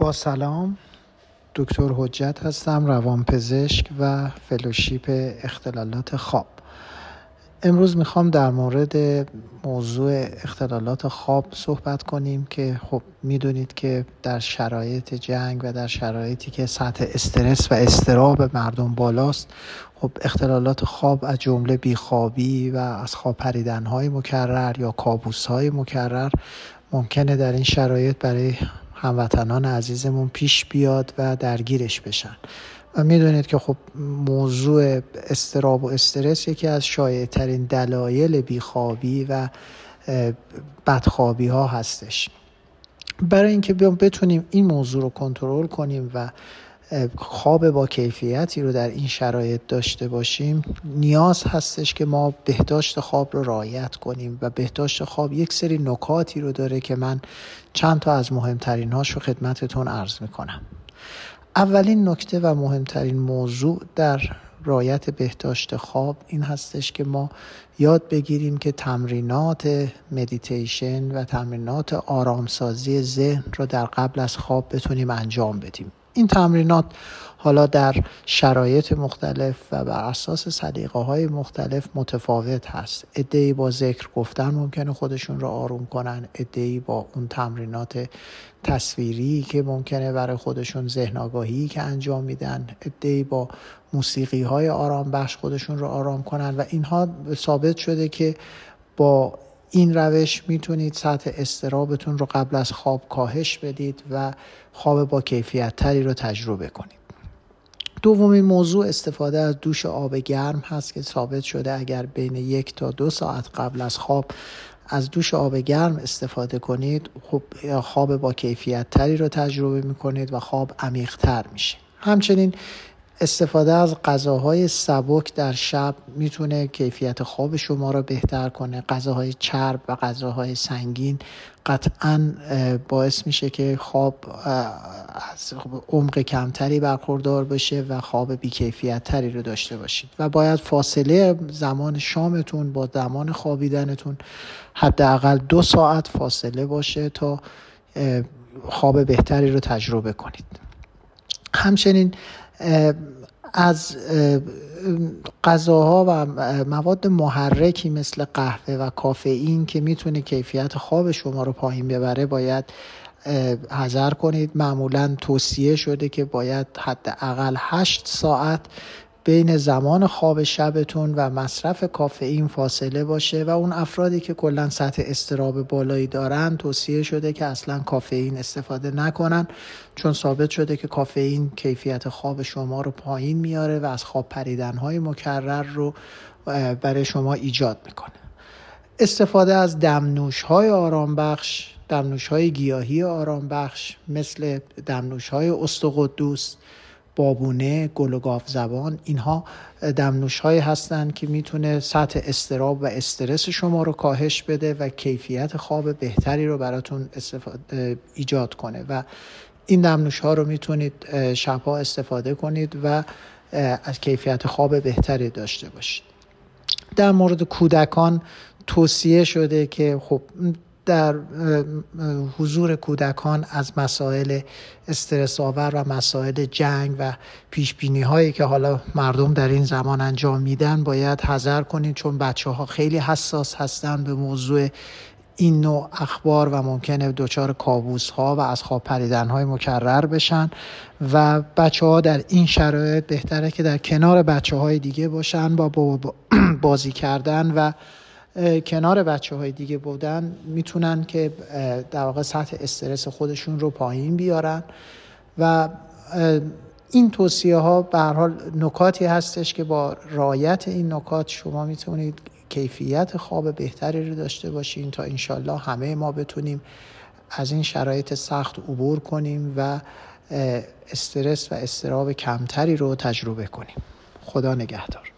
با سلام، دکتر حجت هستم، روانپزشک و فلوشیپ اختلالات خواب. امروز میخوام در مورد موضوع اختلالات خواب صحبت کنیم که خب میدونید که در شرایط جنگ و در شرایطی که سطح استرس و اضطراب مردم بالاست، خب اختلالات خواب از جمله بیخوابی و از خواب پریدن‌های مکرر یا کابوس‌های مکرر ممکنه در این شرایط برای هموطنان عزیزمون پیش بیاد و درگیرش بشن. و میدونید که خب موضوع اضطراب و استرس یکی از شایع ترین دلایل بیخوابی و بدخوابی ها هستش. برای اینکه بتونیم این موضوع رو کنترل کنیم و خواب با کیفیتی رو در این شرایط داشته باشیم، نیاز هستش که ما بهداشت خواب رو رعایت کنیم و بهداشت خواب یک سری نکاتی رو داره که من چند تا از مهمترین هاش رو خدمتتون عرض میکنم. اولین نکته و مهمترین موضوع در رعایت بهداشت خواب این هستش که ما یاد بگیریم که تمرینات مدیتیشن و تمرینات آرامسازی ذهن رو در قبل از خواب بتونیم انجام بدیم. این تمرینات حالا در شرایط مختلف و بر اساس سلیقه‌های مختلف متفاوت هست. عده‌ای با ذکر گفتن ممکنه خودشون رو آروم کنن، عده‌ای با اون تمرینات تصویری که ممکنه برای خودشون ذهن آگاهی که انجام میدن، عده‌ای با موسیقی‌های آرام بخش خودشون رو آرام کنن و اینها ثابت شده که با این روش میتونید سطح اضطرابتون رو قبل از خواب کاهش بدید و خواب با کیفیت تری رو تجربه کنید. دومین موضوع استفاده از دوش آب گرم هست که ثابت شده اگر بین 1 تا 2 ساعت قبل از خواب از دوش آب گرم استفاده کنید، خب خواب با کیفیت تری رو تجربه میکنید و خواب عمیق تر میشه. همچنین استفاده از غذاهای سبک در شب میتونه کیفیت خواب شما رو بهتر کنه. غذاهای چرب و غذاهای سنگین قطعاً باعث میشه که خواب از عمق کمتری برخوردار بشه و خواب بیکیفیت تری رو داشته باشید و باید فاصله زمان شامتون با زمان خوابیدنتون حداقل 2 ساعت فاصله باشه تا خواب بهتری رو تجربه کنید. همچنین از غذاها و مواد محرکی مثل قهوه و کافئین که میتونه کیفیت خواب شما رو پایین ببره باید حذر کنید. معمولاً توصیه شده که باید حداقل 8 ساعت بین زمان خواب شبتون و مصرف کافئین فاصله باشه و اون افرادی که کلاً سطح اضطراب بالایی دارن توصیه شده که اصلاً کافئین استفاده نکنن، چون ثابت شده که کافئین کیفیت خواب شما رو پایین میاره و از خواب پریدن‌های مکرر رو برای شما ایجاد میکنه. استفاده از دمنوش‌های آرامبخش، دمنوش‌های گیاهی آرامبخش مثل دمنوش‌های استقدوس، بابونه، گل و گاوزبان، اینها دمنوش‌هایی هستند که میتونه سطح اضطراب و استرس شما رو کاهش بده و کیفیت خواب بهتری رو براتون ایجاد کنه و این دمنوش‌ها رو میتونید شب‌ها استفاده کنید و از کیفیت خواب بهتری داشته باشید. در مورد کودکان توصیه شده که خب در حضور کودکان از مسائل استرس آور و مسائل جنگ و پیشبینی هایی که حالا مردم در این زمان انجام میدن باید حذر کنید، چون بچه ها خیلی حساس هستن به موضوع این نوع اخبار و ممکنه دچار کابوس ها و از خواب پریدن های مکرر بشن و بچه ها در این شرایط بهتره که در کنار بچه های دیگه باشن با بازی کردن و کنار بچه های دیگه بودن میتونن که در واقع سطح استرس خودشون رو پایین بیارن و این توصیه ها به هر حال نکاتی هستش که با رعایت این نکات شما میتونید کیفیت خواب بهتری رو داشته باشین تا انشالله همه ما بتونیم از این شرایط سخت عبور کنیم و استرس و اضطراب کمتری رو تجربه کنیم. خدا نگهدار.